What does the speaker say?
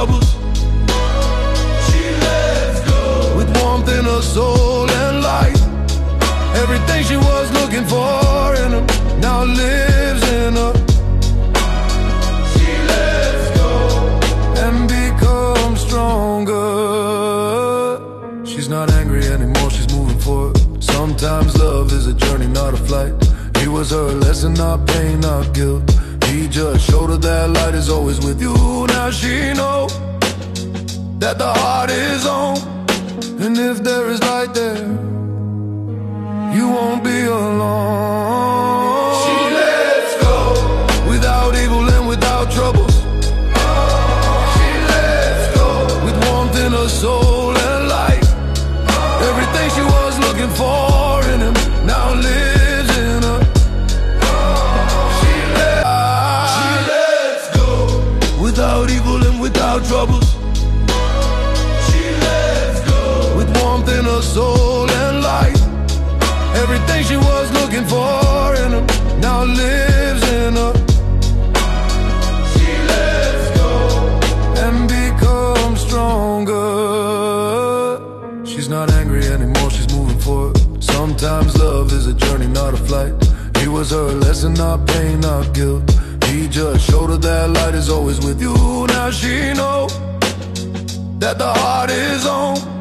troubles. She lets go with warmth in her soul and light. Everything she was looking for in him now lives in her. She lets go and becomes stronger. She's not angry anymore, she's moving forward. Sometimes love is a journey, not a flight. He was her lesson, not pain, not guilt. He just showed her that light is always with you. Now she knows that the heart is on, and if there is light there, you won't be alone. She lets go without evil and without troubles. She lets go with warmth in her soul and light. Everything she was looking for in him now lives in her. She lets go without evil and without troubles. She lets go with warmth in her soul and light. Everything she was looking for in him now lives in her. She lets go and becomes stronger. She's not angry anymore, she's moving forward. Sometimes love is a journey, not a flight. He was her lesson, not pain, not guilt. He just showed her that light is always with you. Now she knows that the heart is on,